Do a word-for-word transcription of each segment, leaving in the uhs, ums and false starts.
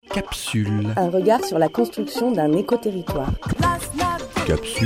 Capsule. Un regard sur la construction d'un écoterritoire. Capsule.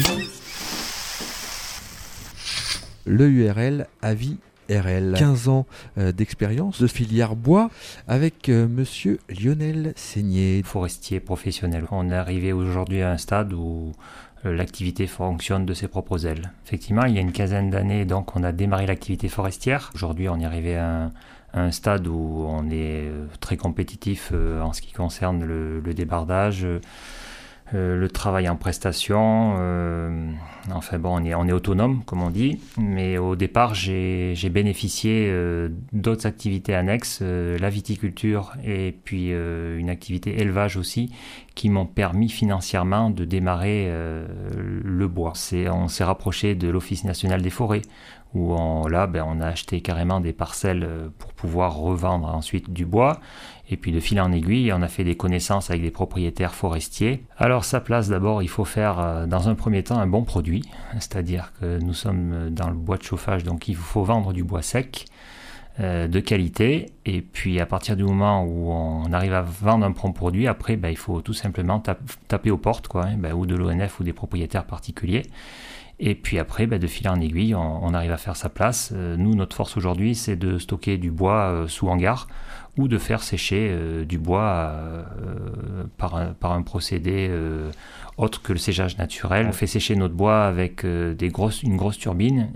Le U R L Avis R L. quinze ans euh, d'expérience de filière bois avec euh, monsieur Lionel Seigné. Forestier professionnel. On est arrivé aujourd'hui à un stade où euh, l'activité fonctionne de ses propres ailes. Effectivement, il y a une quinzaine d'années, donc on a démarré l'activité forestière. Aujourd'hui, on est arrivé à un, à un stade où on est très compétitif euh, en ce qui concerne le, le débardage, Euh, le travail en prestation, euh, enfin bon, on est, on est autonome, comme on dit, mais au départ, j'ai, j'ai bénéficié euh, d'autres activités annexes, euh, la viticulture et puis euh, une activité élevage aussi, qui m'ont permis financièrement de démarrer euh, le bois. C'est, on s'est rapproché de l'Office national des forêts, où on, là, ben, on a acheté carrément des parcelles pour pouvoir revendre ensuite du bois. Et puis de fil en aiguille, on a fait des connaissances avec des propriétaires forestiers. Alors sa place d'abord, il faut faire dans un premier temps un bon produit, c'est-à-dire que nous sommes dans le bois de chauffage, donc il faut vendre du bois sec, euh, de qualité. Et puis à partir du moment où on arrive à vendre un bon produit, après ben, il faut tout simplement tap- taper aux portes, quoi, hein, ben, ou de l'O N F ou des propriétaires particuliers. Et puis après, ben, de fil en aiguille, on, on arrive à faire sa place. Euh, nous, notre force aujourd'hui, c'est de stocker du bois euh, sous hangar ou de faire sécher euh, du bois euh, par, un, par un procédé euh, autre que le séchage naturel. On fait sécher notre bois avec euh, des grosses, une grosse turbine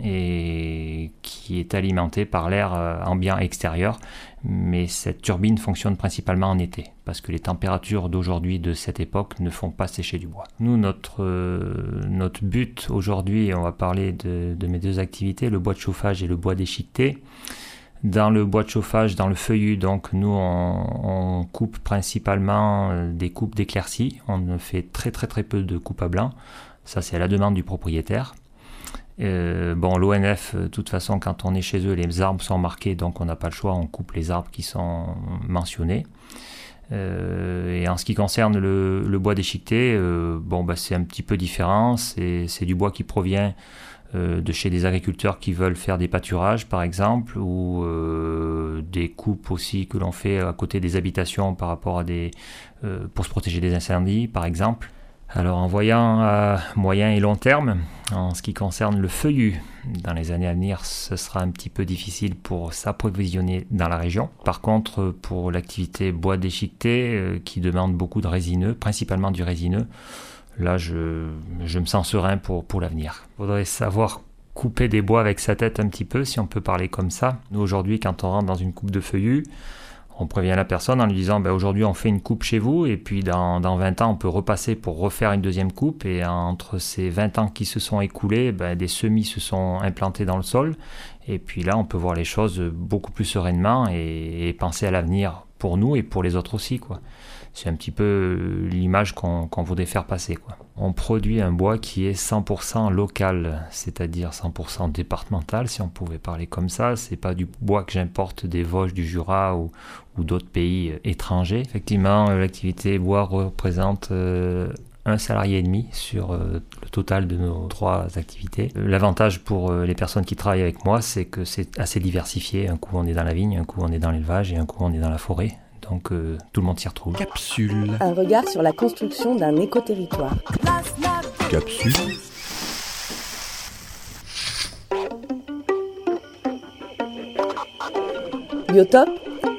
et qui est alimentée par l'air euh, ambiant extérieur. Mais cette turbine fonctionne principalement en été, parce que les températures d'aujourd'hui, de cette époque, ne font pas sécher du bois. Nous, notre, euh, notre but aujourd'hui, on va parler de, de mes deux activités, le bois de chauffage et le bois déchiqueté. Dans le bois de chauffage, dans le feuillu, donc nous, on, on coupe principalement des coupes d'éclaircies. On fait très très très peu de coupes à blanc. Ça, c'est à la demande du propriétaire. Euh, bon, l'O N F, de toute façon, quand on est chez eux, les arbres sont marqués, donc on n'a pas le choix, on coupe les arbres qui sont mentionnés. Euh, et en ce qui concerne le, le bois déchiqueté, euh, bon, bah, c'est un petit peu différent. C'est, c'est du bois qui provient euh, de chez des agriculteurs qui veulent faire des pâturages, par exemple, ou euh, des coupes aussi que l'on fait à côté des habitations par rapport à des, euh, pour se protéger des incendies, par exemple. Alors en voyant à moyen et long terme, en ce qui concerne le feuillu, dans les années à venir, ce sera un petit peu difficile pour s'approvisionner dans la région. Par contre, pour l'activité bois déchiqueté, euh, qui demande beaucoup de résineux, principalement du résineux, là je, je me sens serein pour, pour l'avenir. Il faudrait savoir couper des bois avec sa tête un petit peu, si on peut parler comme ça. Nous aujourd'hui, quand on rentre dans une coupe de feuillu, on prévient la personne en lui disant ben, aujourd'hui on fait une coupe chez vous et puis dans, dans vingt ans on peut repasser pour refaire une deuxième coupe et entre ces vingt ans qui se sont écoulés, ben, des semis se sont implantés dans le sol et puis là on peut voir les choses beaucoup plus sereinement et, et penser à l'avenir pour nous et pour les autres aussi, quoi. C'est un petit peu l'image qu'on, qu'on voudrait faire passer, quoi. On produit un bois qui est cent pour cent local, c'est-à-dire cent pour cent départemental, si on pouvait parler comme ça. C'est pas du bois que j'importe des Vosges, du Jura ou, ou d'autres pays étrangers. Effectivement, l'activité bois représente euh, un salarié et demi sur euh, le total de nos trois activités. L'avantage pour euh, les personnes qui travaillent avec moi, c'est que c'est assez diversifié. Un coup on est dans la vigne, un coup on est dans l'élevage et un coup on est dans la forêt. Donc euh, tout le monde s'y retrouve. Capsule. Un regard sur la construction d'un écoterritoire. Capsule. Biotope.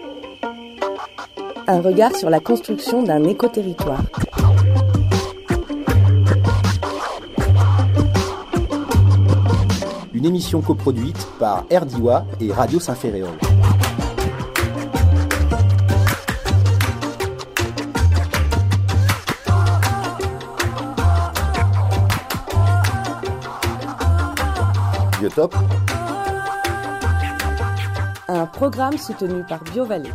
Un regard sur la construction d'un écoterritoire. Une émission coproduite par R D I W A et Radio Saint-Ferréol. Biotope. Un programme soutenu par BioVallée.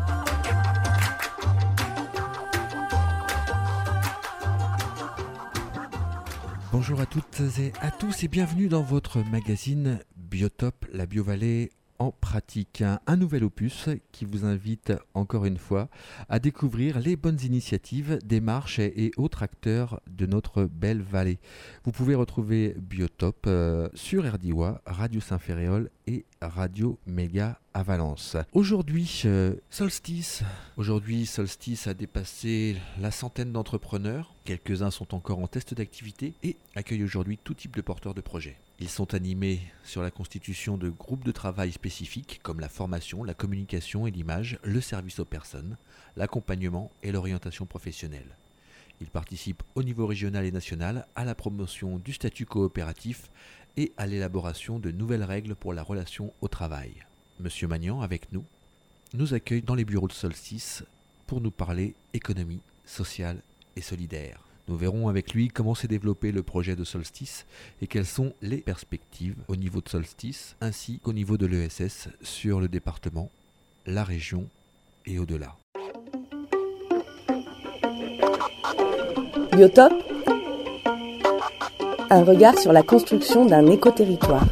Bonjour à toutes et à tous et bienvenue dans votre magazine Biotope, la BioVallée en pratique. Un, un nouvel opus qui vous invite encore une fois à découvrir les bonnes initiatives, démarches et, et autres acteurs de notre belle vallée. Vous pouvez retrouver Biotope euh, sur R D I W A, Radio Saint-Ferréol et Radio Méga à Valence. Aujourd'hui, euh, Solstice. Aujourd'hui, Solstice a dépassé la centaine d'entrepreneurs. Quelques-uns sont encore en test d'activité et accueillent aujourd'hui tout type de porteurs de projets. Ils sont animés sur la constitution de groupes de travail spécifiques comme la formation, la communication et l'image, le service aux personnes, l'accompagnement et l'orientation professionnelle. Ils participent au niveau régional et national à la promotion du statut coopératif et à l'élaboration de nouvelles règles pour la relation au travail. Monsieur Magnan, avec nous, nous accueille dans les bureaux de Solstice pour nous parler économie, sociale et solidaire. Nous verrons avec lui comment s'est développé le projet de Solstice et quelles sont les perspectives au niveau de Solstice ainsi qu'au niveau de l'E S S sur le département, la région et au-delà. Biotop, un regard sur la construction d'un écoterritoire.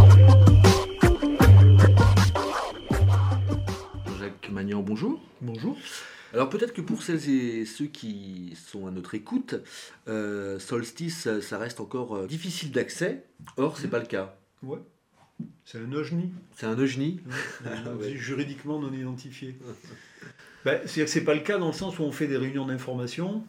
Jacques Magnan, bonjour. Bonjour. Alors peut-être que pour celles et ceux qui sont à notre écoute, euh, Solstice, ça reste encore euh, difficile d'accès. Or, c'est mmh. pas le cas. Ouais. C'est un OJNI. C'est un OJNI. Ouais, un ouais. Juridiquement non identifié. ben, c'est-à-dire que c'est pas le cas dans le sens où on fait des réunions d'information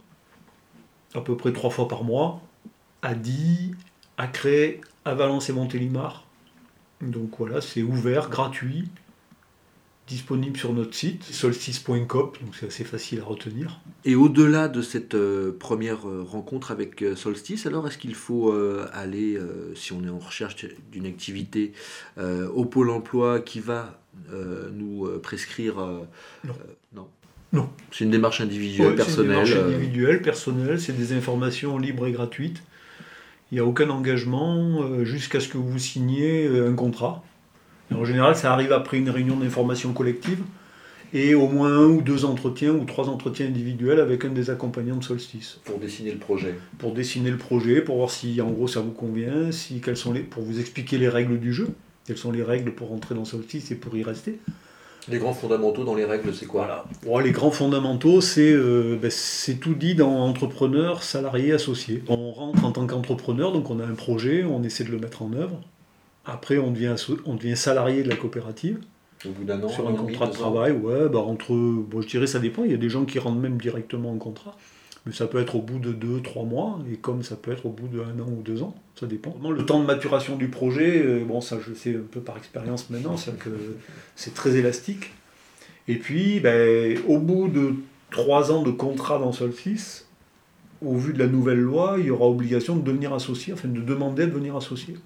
à peu près trois fois par mois, à Die, à Cré, à Valence et Montélimar. Donc voilà, c'est ouvert, gratuit, disponible sur notre site, solstice point coop, donc c'est assez facile à retenir. Et au-delà de cette euh, première euh, rencontre avec euh, Solstice, alors est-ce qu'il faut euh, aller, euh, si on est en recherche d'une activité, euh, au Pôle emploi qui va euh, nous euh, prescrire... Euh, non. Euh, non. Non. C'est une démarche individuelle, ouais, personnelle. C'est une démarche individuelle, personnelle, c'est des informations libres et gratuites. Il n'y a aucun engagement euh, jusqu'à ce que vous signiez euh, un contrat. En général, ça arrive après une réunion d'information collective et au moins un ou deux entretiens ou trois entretiens individuels avec un des accompagnants de Solstice. Pour dessiner le projet. Pour dessiner le projet, pour voir si en gros ça vous convient, si, quelles sont les, pour vous expliquer les règles du jeu, quelles sont les règles pour entrer dans Solstice et pour y rester. Les grands fondamentaux dans les règles, c'est quoi voilà. Bon, les grands fondamentaux, c'est, euh, ben, c'est tout dit dans entrepreneur, salarié, associé. On rentre en tant qu'entrepreneur, donc on a un projet, on essaie de le mettre en œuvre. Après, on devient, on devient salarié de la coopérative. Au bout d'un an, sur un contrat de travail, ouais, bah entre, bon, je dirais ça dépend, il y a des gens qui rentrent même directement en contrat. Mais ça peut être au bout de deux, trois mois, et comme ça peut être au bout d'un an ou deux ans, ça dépend. Le temps de maturation du projet, bon ça je le sais un peu par expérience maintenant, c'est que c'est très élastique. Et puis, ben, au bout de trois ans de contrat dans Solstice, au vu de la nouvelle loi, il y aura obligation de devenir associé, enfin de demander à devenir associé.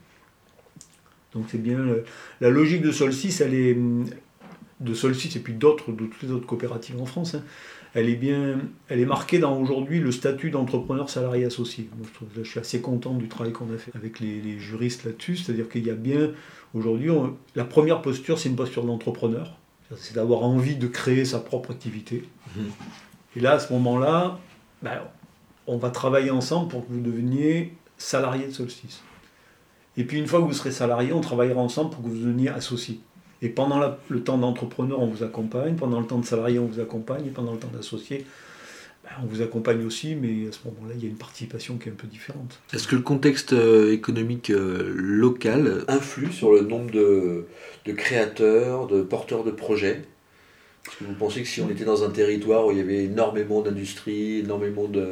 Donc c'est bien, la logique de Solstice, elle est, de Solstice et puis d'autres, de toutes les autres coopératives en France, hein, elle est bien, elle est marquée dans aujourd'hui le statut d'entrepreneur salarié associé. Moi, je, trouve, là, je suis assez content du travail qu'on a fait avec les, les juristes là-dessus, c'est-à-dire qu'il y a bien, aujourd'hui, on, la première posture, c'est une posture d'entrepreneur, c'est d'avoir envie de créer sa propre activité. Mmh. Et là, à ce moment-là, ben, on va travailler ensemble pour que vous deveniez salarié de Solstice. Et puis une fois que vous serez salarié, on travaillera ensemble pour que vous deveniez associé. Et pendant la, le temps d'entrepreneur, on vous accompagne. Pendant le temps de salarié, on vous accompagne. Et pendant le temps d'associé, ben, on vous accompagne aussi. Mais à ce moment-là, il y a une participation qui est un peu différente. Est-ce que le contexte euh, économique euh, local influe sur le nombre de, de créateurs, de porteurs de projets ? Est-ce que vous pensez que si on était dans un territoire où il y avait énormément d'industries, énormément de,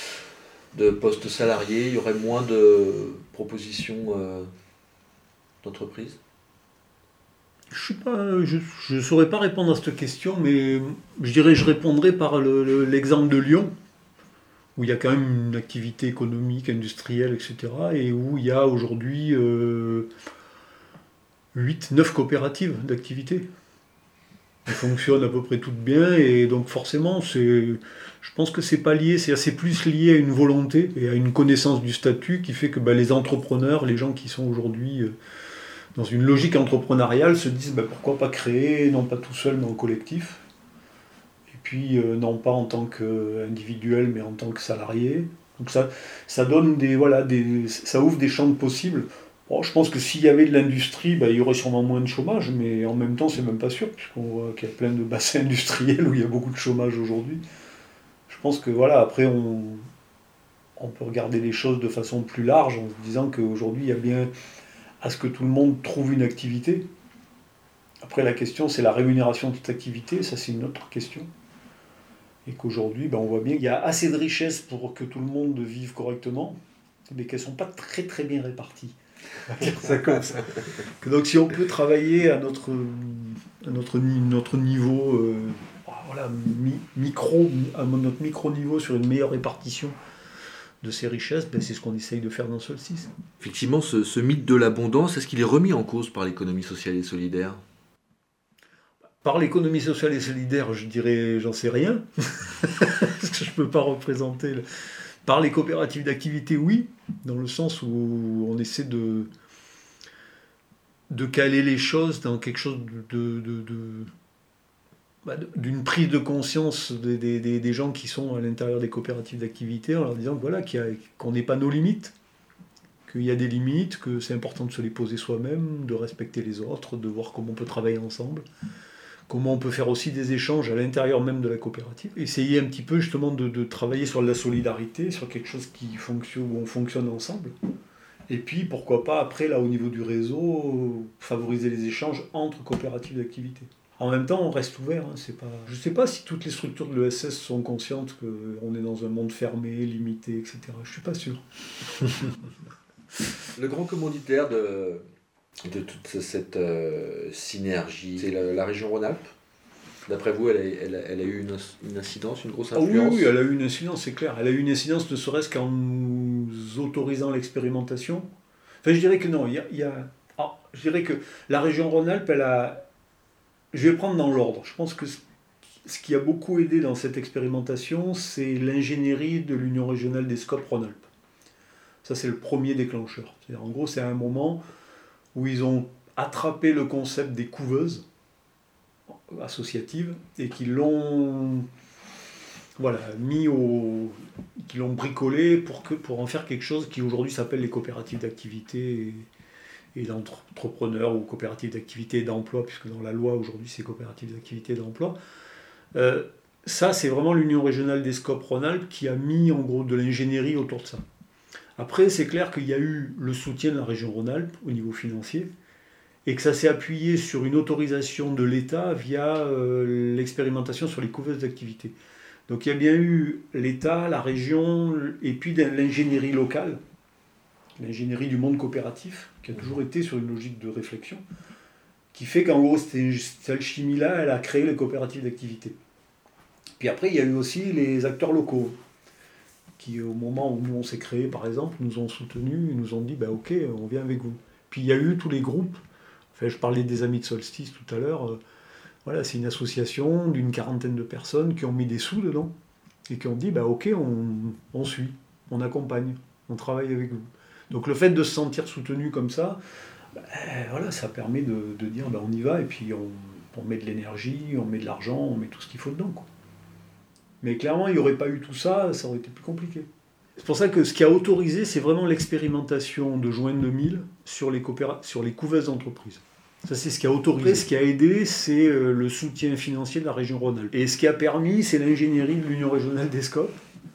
de postes salariés, il y aurait moins de propositions euh, d'entreprises ? Je sais pas, je ne saurais pas répondre à cette question, mais je dirais je répondrais par le, le, l'exemple de Lyon, où il y a quand même une activité économique, industrielle, et cetera, et où il y a aujourd'hui euh, huit neuf coopératives d'activité. Elles fonctionnent à peu près toutes bien, et donc forcément, c'est, je pense que c'est pas lié, c'est assez plus lié à une volonté et à une connaissance du statut qui fait que bah, les entrepreneurs, les gens qui sont aujourd'hui euh, dans une logique entrepreneuriale se disent bah, pourquoi pas créer, non pas tout seul mais en collectif, et puis euh, non pas en tant qu'individuel mais en tant que salarié. Donc ça, ça donne des, voilà, des, ça ouvre des champs de possibles. Bon, je pense que s'il y avait de l'industrie, bah, il y aurait sûrement moins de chômage, mais en même temps c'est même pas sûr, puisqu'on voit qu'il y a plein de bassins industriels où il y a beaucoup de chômage aujourd'hui. Je pense que voilà, après on, on peut regarder les choses de façon plus large en se disant qu'aujourd'hui il y a bien à ce que tout le monde trouve une activité. Après, la question, c'est la rémunération de toute activité, ça c'est une autre question. Et qu'aujourd'hui, ben, on voit bien qu'il y a assez de richesses pour que tout le monde vive correctement, mais qu'elles ne sont pas très très bien réparties. Ça comme ça. Donc si on peut travailler à notre, à notre, notre niveau, euh, voilà, mi, micro, à notre micro-niveau sur une meilleure répartition de ces richesses, ben c'est ce qu'on essaye de faire dans Solstice. Effectivement, ce, ce mythe de l'abondance, est-ce qu'il est remis en cause par l'économie sociale et solidaire ? Par l'économie sociale et solidaire, je dirais, j'en sais rien, parce que je ne peux pas représenter... Le... Par les coopératives d'activité, oui, dans le sens où on essaie de, de caler les choses dans quelque chose de, de, de, bah, d'une prise de conscience des, des, des gens qui sont à l'intérieur des coopératives d'activité, en leur disant voilà, qu'il y a, qu'on n'est pas nos limites, qu'il y a des limites, que c'est important de se les poser soi-même, de respecter les autres, de voir comment on peut travailler ensemble. Comment on peut faire aussi des échanges à l'intérieur même de la coopérative. Essayer un petit peu justement de, de travailler sur de la solidarité, sur quelque chose qui fonctionne, où on fonctionne ensemble. Et puis pourquoi pas après, là au niveau du réseau, favoriser les échanges entre coopératives d'activité. En même temps, on reste ouvert. Hein, c'est pas... Je ne sais pas si toutes les structures de l'E S S sont conscientes qu'on est dans un monde fermé, limité, et cetera. Je ne suis pas sûr. Le grand commanditaire de... de toute cette euh, synergie, c'est la, la région Rhône-Alpes. D'après vous, elle a, elle a, elle a eu une, une incidence, une grosse influence ? Ah oui, oui, elle a eu une incidence, c'est clair. Elle a eu une incidence ne serait-ce qu'en nous autorisant l'expérimentation. Enfin, je dirais que non. Il y a, il y a... Ah, je dirais que la région Rhône-Alpes, elle a... Je vais prendre dans l'ordre. Je pense que ce qui a beaucoup aidé dans cette expérimentation, c'est l'ingénierie de l'Union régionale des Scopes Rhône-Alpes. Ça, c'est le premier déclencheur. C'est-à-dire, en gros, c'est un moment où ils ont attrapé le concept des couveuses associatives et qu'ils l'ont voilà, mis au... qu'ils l'ont bricolé pour, que, pour en faire quelque chose qui aujourd'hui s'appelle les coopératives d'activité et, et d'entrepreneurs ou coopératives d'activité et d'emploi, puisque dans la loi aujourd'hui c'est coopératives d'activité et d'emploi. Euh, ça, c'est vraiment l'Union régionale des Scopes Rhône-Alpes qui a mis en gros de l'ingénierie autour de ça. Après, c'est clair qu'il y a eu le soutien de la région Rhône-Alpes au niveau financier et que ça s'est appuyé sur une autorisation de l'État via euh, l'expérimentation sur les couveuses d'activité. Donc il y a bien eu l'État, la région et puis l'ingénierie locale, l'ingénierie du monde coopératif, qui a toujours été sur une logique de réflexion, qui fait qu'en gros, c'était, cette alchimie-là, elle a créé les coopératives d'activité. Puis après, il y a eu aussi les acteurs locaux, qui au moment où nous on s'est créé par exemple, nous ont soutenus, ils nous ont dit bah, ok, on vient avec vous. Puis il y a eu tous les groupes, enfin, je parlais des Amis de Solstice tout à l'heure, euh, voilà, c'est une association d'une quarantaine de personnes qui ont mis des sous dedans et qui ont dit bah, ok, on, on suit, on accompagne, on travaille avec vous. Donc le fait de se sentir soutenu comme ça, bah, voilà, ça permet de, de dire bah, on y va et puis on, on met de l'énergie, on met de l'argent, on met tout ce qu'il faut dedans, quoi. Mais clairement, il n'y aurait pas eu tout ça, ça aurait été plus compliqué. C'est pour ça que ce qui a autorisé, c'est vraiment l'expérimentation de juin deux mille sur les, coopéra- sur les couveuses d'entreprises. Ça, c'est ce qui a autorisé. Ce qui a aidé, c'est le soutien financier de la région Rhône-Alpes. Et ce qui a permis, c'est l'ingénierie de l'Union régionale des Scopes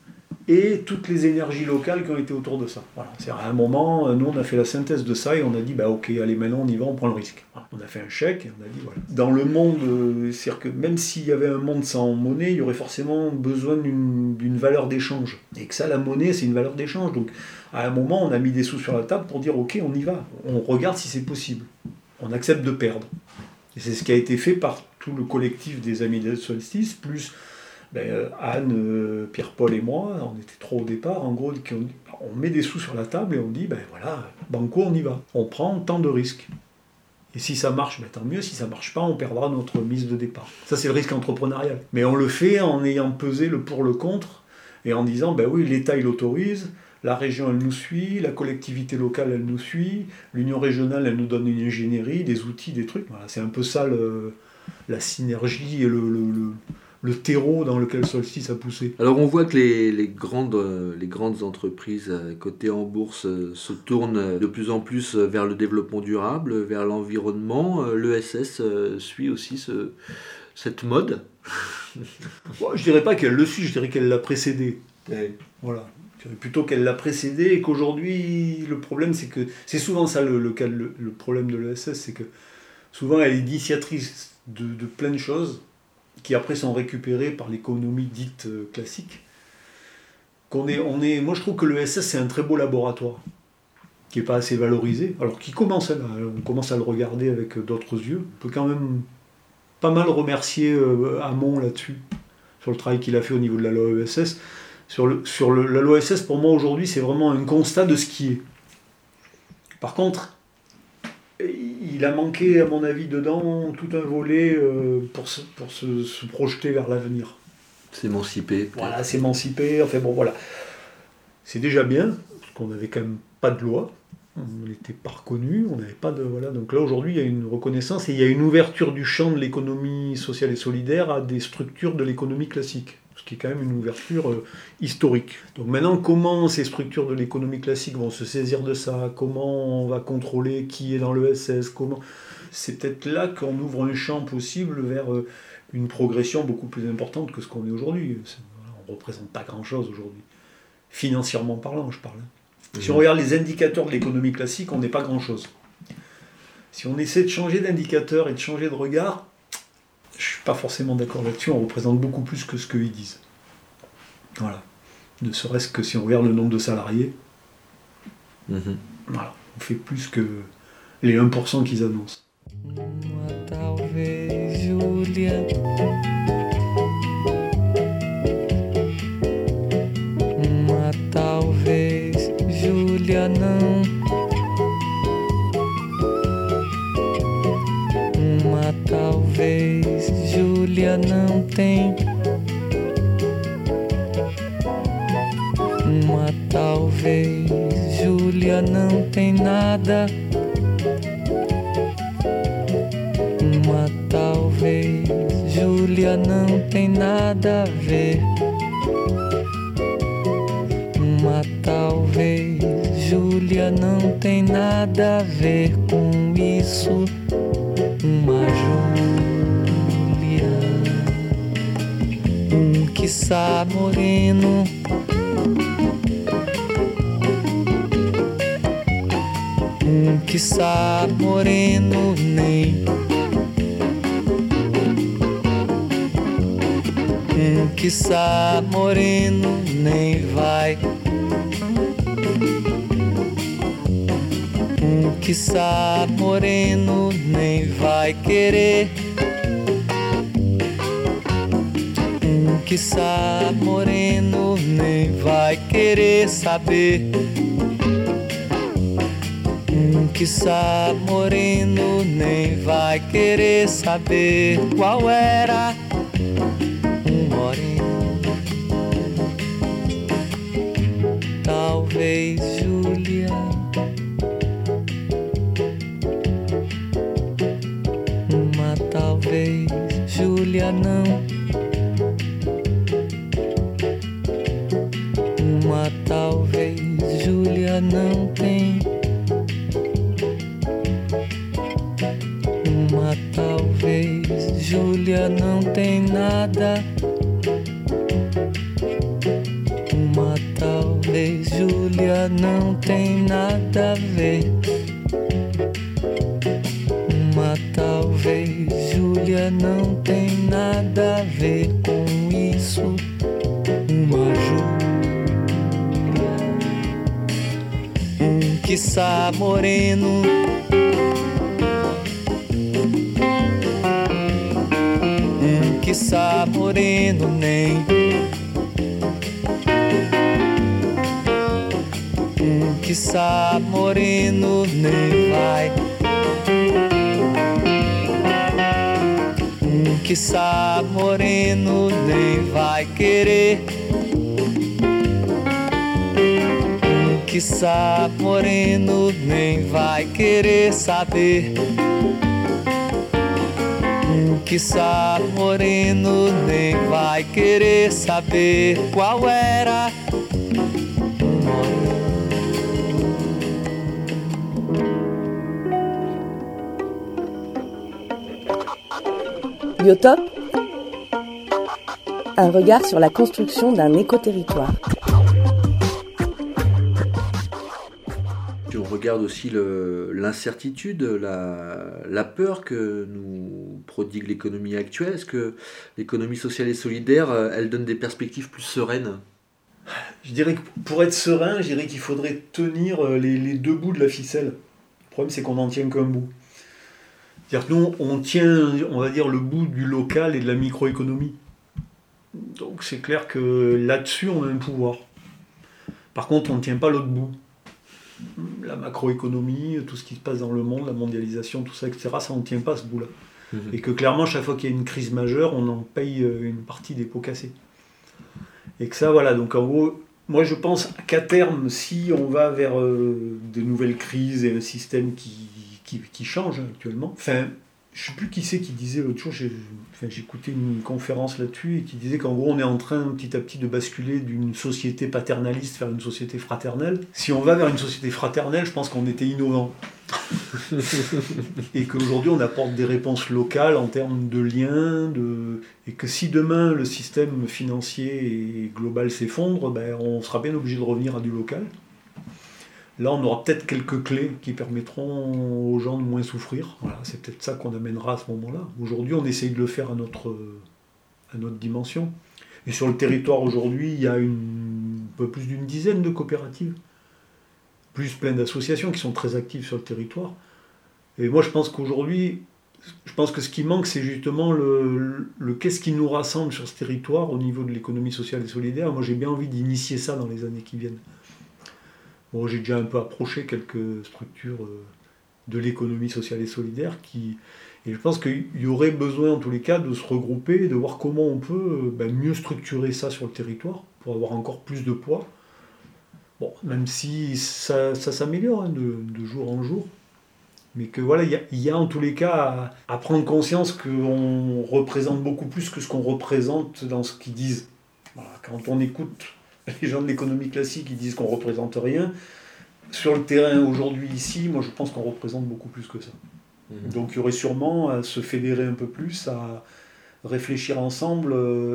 et toutes les énergies locales qui ont été autour de ça. Voilà. C'est à un moment, nous, on a fait la synthèse de ça et on a dit, bah ok, allez, maintenant on y va, on prend le risque. Voilà. On a fait un chèque et on a dit, voilà. Dans le monde, euh, c'est-à-dire que même s'il y avait un monde sans monnaie, il y aurait forcément besoin d'une, d'une valeur d'échange. Et que ça, la monnaie, c'est une valeur d'échange. Donc, à un moment, on a mis des sous sur la table pour dire, ok, on y va. On regarde si c'est possible. On accepte de perdre. Et c'est ce qui a été fait par tout le collectif des Amis de Solstice, plus ben, Anne, euh, Pierre-Paul et moi, on était trois au départ, en gros, on, on met des sous sur la table et on dit, ben voilà, banco, on y va. On prend tant de risques. Et si ça marche, ben, tant mieux. Si ça marche pas, on perdra notre mise de départ. Ça, c'est le risque entrepreneurial. Mais on le fait en ayant pesé le pour, le contre, et en disant, ben oui, l'État, il autorise, la région, elle nous suit, la collectivité locale, elle nous suit, l'union régionale, elle nous donne une ingénierie, des outils, des trucs. Voilà, c'est un peu ça, le, la synergie et le... le, le le terreau dans lequel Solstice a poussé. Alors on voit que les, les, grandes, les grandes entreprises cotées en bourse se tournent de plus en plus vers le développement durable, vers l'environnement. L'E S S suit aussi ce, cette mode. Bon, je ne dirais pas qu'elle le suit, je dirais qu'elle l'a précédé. Ouais. Voilà. Je dirais plutôt qu'elle l'a précédé et qu'aujourd'hui, le problème, c'est que... C'est souvent ça le, le, le, le problème de l'E S S, c'est que souvent elle est initiatrice de, de plein de choses qui après sont récupérées par l'économie dite euh, classique. Qu'on est, on est, moi je trouve que l'E S S c'est un très beau laboratoire qui n'est pas assez valorisé, alors qui commence à, on commence à le regarder avec d'autres yeux. On peut quand même pas mal remercier euh, Hamon là-dessus, sur le travail qu'il a fait au niveau de la loi E S S. Sur, le, sur le, la loi E S S, pour moi aujourd'hui, c'est vraiment un constat de ce qui est. Par contre, il a manqué, à mon avis, dedans tout un volet euh, pour, se, pour se, se projeter vers l'avenir. S'émanciper. Voilà, s'émanciper, enfin bon, voilà. C'est déjà bien, parce qu'on n'avait quand même pas de loi, on n'était pas reconnu, on n'avait pas de... Voilà. Donc là, aujourd'hui, il y a une reconnaissance et il y a une ouverture du champ de l'économie sociale et solidaire à des structures de l'économie classique, ce qui est quand même une ouverture euh, historique. Donc maintenant, comment ces structures de l'économie classique vont se saisir de ça, comment on va contrôler qui est dans l'E S S, comment... C'est peut-être là qu'on ouvre un champ possible vers euh, une progression beaucoup plus importante que ce qu'on est aujourd'hui. C'est, voilà, on ne représente pas grand-chose aujourd'hui. Financièrement parlant, je parle. Si on regarde les indicateurs de l'économie classique, on n'est pas grand-chose. Si on essaie de changer d'indicateur et de changer de regard, je ne suis pas forcément d'accord là-dessus, on représente beaucoup plus que ce qu'ils disent. Voilà. Ne serait-ce que si on regarde le nombre de salariés, mmh. Voilà, on fait plus que les un pour cent qu'ils annoncent. Júlia não, uma talvez Júlia não tem, uma talvez Júlia não tem nada, uma talvez Júlia não tem nada a ver. Uma talvez Júlia não tem nada a ver com isso. Uma Júlia, um quiçá moreno, um quiçá moreno nem, um quiçá moreno nem vai. Um quiçá moreno nem vai querer. Um quiçá moreno nem vai querer saber. Um quiçá moreno nem vai querer saber qual era um moreno. Talvez Júlia, uma talvez Júlia não, uma talvez Júlia não tem, uma talvez Júlia não tem nada, uma talvez Júlia não tem nada a ver. Uma talvez Júlia não tem nada a ver com isso. Uma Júlia, um quiçá moreno, um quiçá moreno nem, um quiçá moreno nem vai. Um quiçá moreno nem vai querer. Um quiçá moreno nem vai querer saber. Um quiçá moreno nem vai querer saber qual era um moreno. Biotope, un regard sur la construction d'un écoterritoire. Sur regarde aussi le, l'incertitude, la, la peur que nous prodigue l'économie actuelle. Est-ce que l'économie sociale et solidaire, elle donne des perspectives plus sereines ? Je dirais que pour être serein, je dirais qu'il faudrait tenir les, les deux bouts de la ficelle. Le problème, c'est qu'on n'en tient qu'un bout. C'est-à-dire que nous, on tient, on va dire, le bout du local et de la microéconomie. Donc c'est clair que là-dessus, on a un pouvoir. Par contre, on ne tient pas l'autre bout. La macroéconomie, tout ce qui se passe dans le monde, la mondialisation, tout ça, et cetera, ça on ne tient pas ce bout-là. Mmh. Et que clairement, chaque fois qu'il y a une crise majeure, on en paye une partie des pots cassés. Et que ça, voilà, donc en gros, moi je pense qu'à terme, si on va vers euh, de nouvelles crises et un système qui, qui, qui change actuellement, enfin, je ne sais plus qui c'est qui disait l'autre jour, j'ai, enfin, j'écoutais une conférence là-dessus, et qui disait qu'en gros on est en train petit à petit de basculer d'une société paternaliste vers une société fraternelle. Si on va vers une société fraternelle, je pense qu'on était innovant. Et qu'aujourd'hui on apporte des réponses locales en termes de liens, de... et que si demain le système financier et global s'effondre, ben, on sera bien obligé de revenir à du local. Là, on aura peut-être quelques clés qui permettront aux gens de moins souffrir. Voilà, c'est peut-être ça qu'on amènera à ce moment-là. Aujourd'hui, on essaye de le faire à notre, à notre dimension. Et sur le territoire, aujourd'hui, il y a une, un peu plus d'une dizaine de coopératives, plus plein d'associations qui sont très actives sur le territoire. Et moi, je pense qu'aujourd'hui, je pense que ce qui manque, c'est justement le, le, le qu'est-ce qui nous rassemble sur ce territoire au niveau de l'économie sociale et solidaire. Moi, j'ai bien envie d'initier ça dans les années qui viennent. Bon, j'ai déjà un peu approché quelques structures de l'économie sociale et solidaire qui, et je pense qu'il y aurait besoin en tous les cas de se regrouper, de voir comment on peut ben, mieux structurer ça sur le territoire pour avoir encore plus de poids. Bon, même si ça, ça s'améliore hein, de, de jour en jour, mais que voilà, il y, y a en tous les cas à, à prendre conscience qu'on représente beaucoup plus que ce qu'on représente dans ce qu'ils disent. Voilà, quand on écoute les gens de l'économie classique, ils disent qu'on ne représente rien. Sur le terrain, aujourd'hui, ici, moi, je pense qu'on représente beaucoup plus que ça. Mmh. Donc, il y aurait sûrement à se fédérer un peu plus, à réfléchir ensemble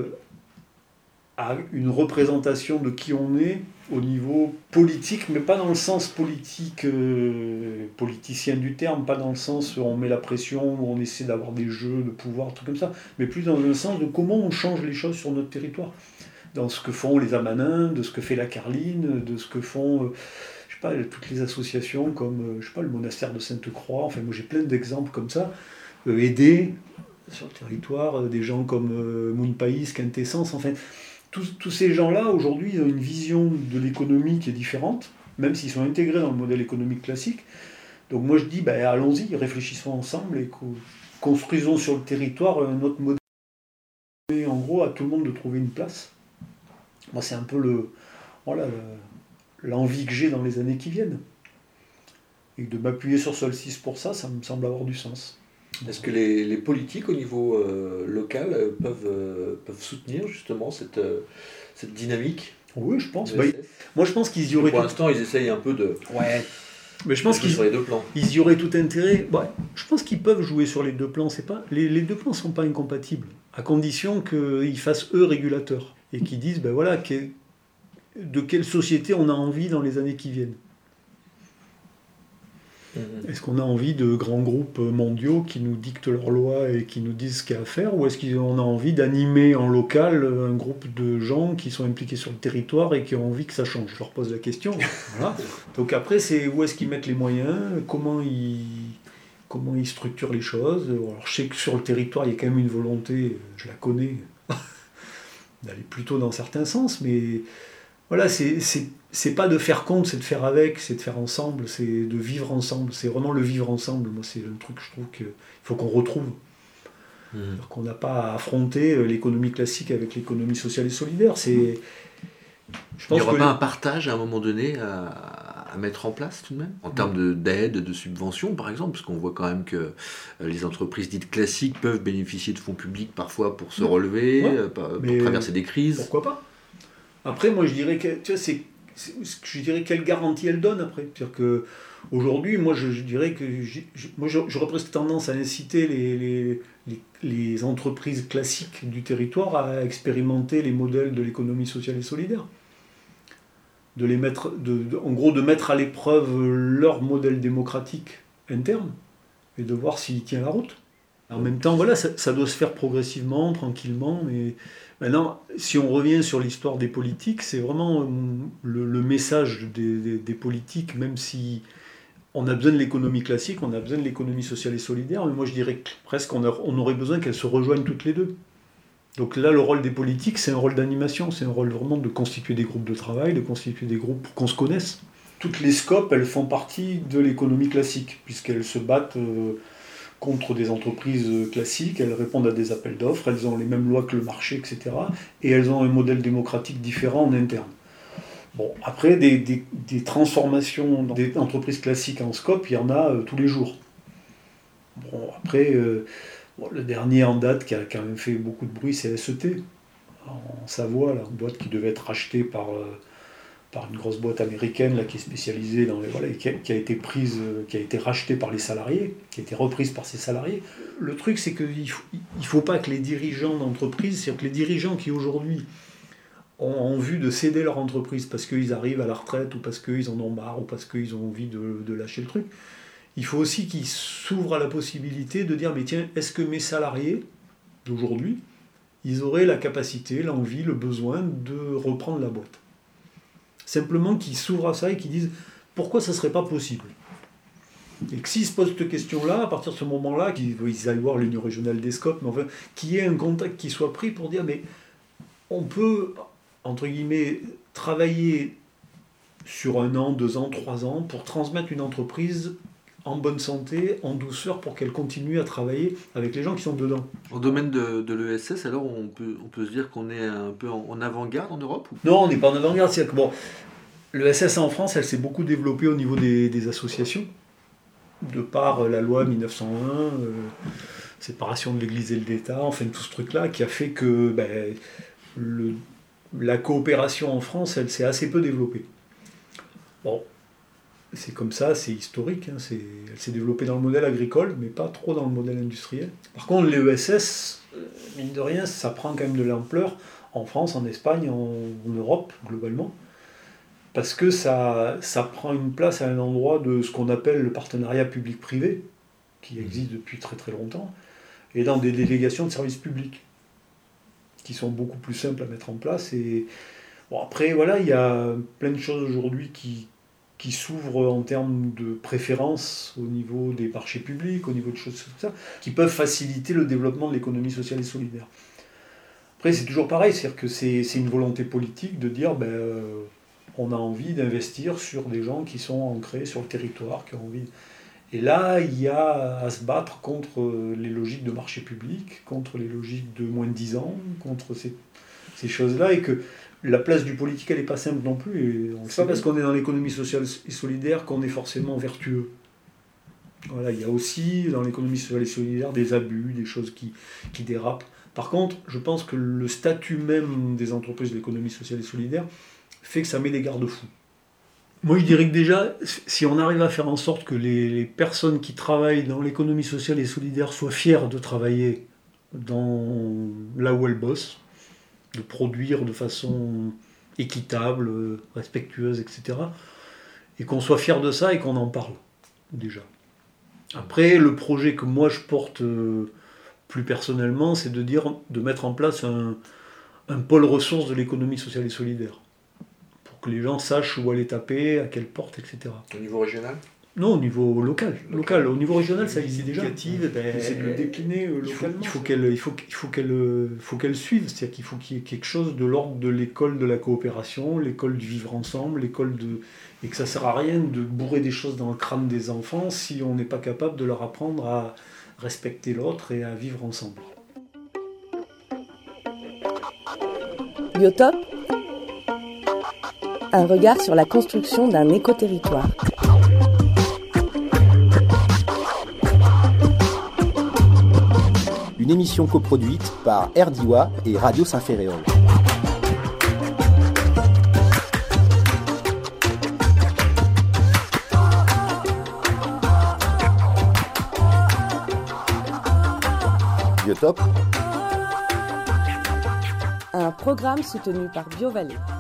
à une représentation de qui on est au niveau politique, mais pas dans le sens politique, euh, politicien du terme, pas dans le sens où on met la pression, où on essaie d'avoir des jeux de pouvoir, trucs comme ça, mais plus dans le sens de comment on change les choses sur notre territoire. Dans ce que font les Amanins, de ce que fait la Carline, de ce que font euh, je sais pas, toutes les associations comme euh, je sais pas, le monastère de Sainte-Croix. Enfin, moi j'ai plein d'exemples comme ça. Euh, aider sur le territoire euh, des gens comme euh, Moonpaïs, Quintessence. Enfin, tous, tous ces gens-là aujourd'hui ils ont une vision de l'économie qui est différente, même s'ils sont intégrés dans le modèle économique classique. Donc moi je dis, ben, allons-y, réfléchissons ensemble et construisons sur le territoire notre modèle. Et en gros, à tout le monde de trouver une place. Moi, c'est un peu le, voilà, le, l'envie que j'ai dans les années qui viennent. Et de m'appuyer sur Solstice pour ça, ça me semble avoir du sens. Est-ce que les, les politiques au niveau euh, local euh, peuvent, euh, peuvent soutenir justement cette, euh, cette dynamique ? Oui, je pense. Bah, moi, je pense qu'ils y auraient... Pour tout... l'instant, ils essayent un peu de... Ouais. Mais je pense qu'ils sur les deux plans. Ils y auraient tout intérêt. Ouais, je pense qu'ils peuvent jouer sur les deux plans. C'est pas... les, les deux plans ne sont pas incompatibles, à condition qu'ils fassent eux régulateurs. Et qui disent, ben voilà, que, de quelle société on a envie dans les années qui viennent. Mmh. Est-ce qu'on a envie de grands groupes mondiaux qui nous dictent leurs lois et qui nous disent ce qu'il y a à faire, ou est-ce qu'on a envie d'animer en local un groupe de gens qui sont impliqués sur le territoire et qui ont envie que ça change ? Je leur pose la question. Voilà. Donc après, c'est où est-ce qu'ils mettent les moyens, comment ils, comment ils structurent les choses. Alors, je sais que sur le territoire, il y a quand même une volonté, je la connais, d'aller plutôt dans certains sens, mais voilà, c'est, c'est, c'est pas de faire contre, c'est de faire avec, c'est de faire ensemble, c'est de vivre ensemble, c'est vraiment le vivre ensemble. Moi, c'est un truc que je trouve qu'il faut qu'on retrouve. Mmh. Alors qu'on n'a pas à affronter l'économie classique avec l'économie sociale et solidaire. C'est, je pense Il n'y aura que pas les... un partage à un moment donné à, à mettre en place tout de même, en termes de, d'aide, de subventions par exemple, parce qu'on voit quand même que les entreprises dites classiques peuvent bénéficier de fonds publics parfois pour se relever, ouais, pour traverser des crises. Pourquoi pas ? Après, moi je dirais que tu vois, c'est, c'est, je dirais quelle garantie elle donne après. C'est-à-dire que aujourd'hui, moi je, je dirais que j'ai, je, moi j'aurais presque tendance à inciter les, les, les, les entreprises classiques du territoire à expérimenter les modèles de l'économie sociale et solidaire. de les mettre, de, de, en gros de mettre à l'épreuve leur modèle démocratique interne et de voir s'il tient la route. En même temps, voilà, ça, ça doit se faire progressivement, tranquillement, mais maintenant, si on revient sur l'histoire des politiques, c'est vraiment le, le message des, des, des politiques, même si on a besoin de l'économie classique, on a besoin de l'économie sociale et solidaire, mais moi je dirais que presque on, a, on aurait besoin qu'elles se rejoignent toutes les deux. Donc là, le rôle des politiques, c'est un rôle d'animation, c'est un rôle vraiment de constituer des groupes de travail, de constituer des groupes pour qu'on se connaisse. Toutes les scopes, elles font partie de l'économie classique, puisqu'elles se battent euh, contre des entreprises classiques, elles répondent à des appels d'offres, elles ont les mêmes lois que le marché, et cetera. Et elles ont un modèle démocratique différent en interne. Bon, après, des, des, des transformations dans des entreprises classiques en scope, il y en a euh, tous les jours. Bon, après, euh, bon, le dernier en date qui a quand même fait beaucoup de bruit, c'est S E T, en Savoie, là, une boîte qui devait être rachetée par... Euh, par une grosse boîte américaine là, qui est spécialisée dans les, voilà, qui, a, qui a été prise, qui a été rachetée par les salariés, qui a été reprise par ses salariés. Le truc, c'est qu'il ne faut, il faut pas que les dirigeants d'entreprise, c'est-à-dire que les dirigeants qui aujourd'hui ont envie de céder leur entreprise parce qu'ils arrivent à la retraite ou parce qu'ils en ont marre ou parce qu'ils ont envie de, de lâcher le truc, il faut aussi qu'ils s'ouvrent à la possibilité de dire mais tiens, est-ce que mes salariés d'aujourd'hui, ils auraient la capacité, l'envie, le besoin de reprendre la boîte ? Simplement qu'ils s'ouvrent à ça et qu'ils disent pourquoi ça ne serait pas possible. Et que s'ils se posent cette question-là, à partir de ce moment-là, qu'ils aillent voir l'Union régionale des scopes, mais enfin, qu'il y ait un contact qui soit pris pour dire mais on peut, entre guillemets, travailler sur un an, deux ans, trois ans pour transmettre une entreprise en bonne santé, en douceur, pour qu'elle continue à travailler avec les gens qui sont dedans. Au domaine de, de l'E S S, alors on peut, on peut se dire qu'on est un peu en, en avant-garde en Europe ou... Non, on n'est pas en avant-garde. C'est-à-dire que bon, l'E S S en France, elle s'est beaucoup développée au niveau des, des associations, de par la loi mille neuf cent un, euh, séparation de l'Église et de l'État, enfin tout ce truc-là, qui a fait que ben, le, la coopération en France, elle s'est assez peu développée. Bon. C'est comme ça, c'est historique, hein, c'est, elle s'est développée dans le modèle agricole, mais pas trop dans le modèle industriel. Par contre, l'E S S, mine de rien, ça prend quand même de l'ampleur en France, en Espagne, en, en Europe, globalement, parce que ça, ça prend une place à un endroit de ce qu'on appelle le partenariat public-privé, qui existe depuis très très longtemps, et dans des délégations de services publics, qui sont beaucoup plus simples à mettre en place. Et bon, après, voilà, il y a plein de choses aujourd'hui qui qui s'ouvrent en termes de préférence au niveau des marchés publics, au niveau de choses comme ça, qui peuvent faciliter le développement de l'économie sociale et solidaire. Après, c'est toujours pareil, c'est-à-dire que c'est, c'est une volonté politique de dire ben, euh, on a envie d'investir sur des gens qui sont ancrés sur le territoire, qui ont envie... Et là, il y a à se battre contre les logiques de marché public, contre les logiques de moins de dix ans, contre ces, ces choses-là, et que la place du politique, elle n'est pas simple non plus. Et on c'est pas parce qu'on est dans l'économie sociale et solidaire qu'on est forcément vertueux. Voilà, il y a aussi dans l'économie sociale et solidaire des abus, des choses qui, qui dérapent. Par contre, je pense que le statut même des entreprises de l'économie sociale et solidaire fait que ça met des garde-fous. Moi, je dirais que déjà, si on arrive à faire en sorte que les, les personnes qui travaillent dans l'économie sociale et solidaire soient fières de travailler dans, là où elles bossent, de produire de façon équitable, respectueuse, et cetera. Et qu'on soit fier de ça et qu'on en parle, déjà. Après, le projet que moi je porte euh, plus personnellement, c'est de dire, de mettre en place un, un pôle ressources de l'économie sociale et solidaire. Pour que les gens sachent où aller taper, à quelle porte, et cetera. Au niveau régional ? Non, au niveau local. local. Au niveau régional, ça existe déjà. Ben, c'est de le décliner euh, localement. Il faut, il faut qu'elle, il faut, il faut qu'elle, euh, faut qu'elle suive. C'est-à-dire qu'il faut qu'il y ait quelque chose de l'ordre de l'école de la coopération, l'école du vivre ensemble, l'école de... Et que ça ne sert à rien de bourrer des choses dans le crâne des enfants si on n'est pas capable de leur apprendre à respecter l'autre et à vivre ensemble. Biotope, un regard sur la construction d'un écoterritoire. Une émission coproduite par Erdiwa et Radio Saint-Ferréol. Biotope, un programme soutenu par BioVallée.